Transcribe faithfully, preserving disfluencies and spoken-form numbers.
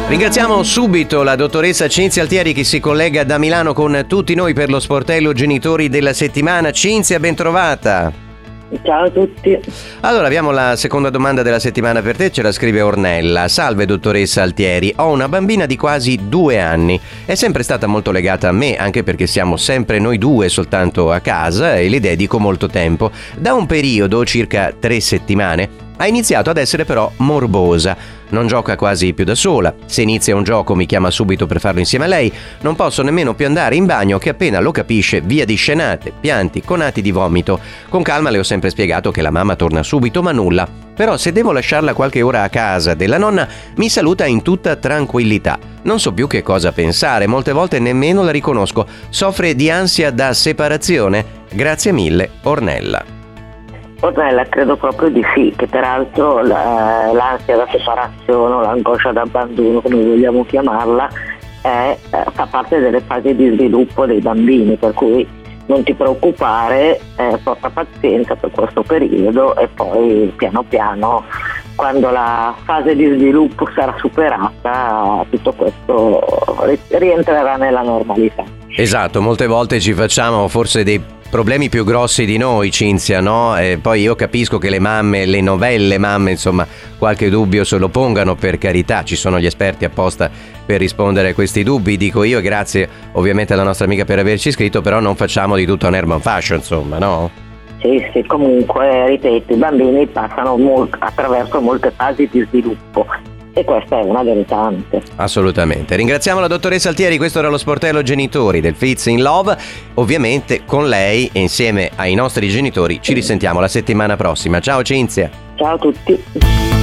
Ringraziamo subito la dottoressa Cinzia Altieri che si collega da Milano con tutti noi per lo sportello genitori della settimana. Cinzia, ben trovata. Ciao a tutti. Allora, abbiamo la seconda domanda della settimana per te, ce la scrive Ornella. Salve dottoressa Altieri, ho una bambina di quasi due anni. È sempre stata molto legata a me, anche perché siamo sempre noi due soltanto a casa e le dedico molto tempo. Da un periodo, circa tre settimane, ha iniziato ad essere però morbosa. Non gioca quasi più da sola. Se inizia un gioco mi chiama subito per farlo insieme a lei. Non posso nemmeno più andare in bagno che appena lo capisce via di scenate, pianti, conati di vomito. Con calma le ho sempre spiegato che la mamma torna subito, ma nulla. Però se devo lasciarla qualche ora a casa della nonna mi saluta in tutta tranquillità. Non so più che cosa pensare, molte volte nemmeno la riconosco. Soffre di ansia da separazione? Grazie mille, Ornella. Ornella, credo proprio di sì, che peraltro la, l'ansia da separazione o l'angoscia d'abbandono, come vogliamo chiamarla, è, eh, fa parte delle fasi di sviluppo dei bambini, per cui non ti preoccupare, eh, porta pazienza per questo periodo e poi piano piano, quando la fase di sviluppo sarà superata, tutto questo rientrerà nella normalità. Esatto, molte volte ci facciamo forse dei problemi più grossi di noi, Cinzia, no? E poi io capisco che le mamme, le novelle mamme, insomma, qualche dubbio se lo pongano, per carità, ci sono gli esperti apposta per rispondere a questi dubbi, dico io, e grazie ovviamente alla nostra amica per averci scritto, però non facciamo di tutto un Herman Fashion, insomma, no? Sì, sì, comunque, ripeto, i bambini passano molt- attraverso molte fasi di sviluppo. E questa è una delle tante. Assolutamente. Ringraziamo la dottoressa Altieri, questo era lo sportello genitori del Fits in Love. Ovviamente con lei e insieme ai nostri genitori ci risentiamo la settimana prossima. Ciao Cinzia. Ciao a tutti.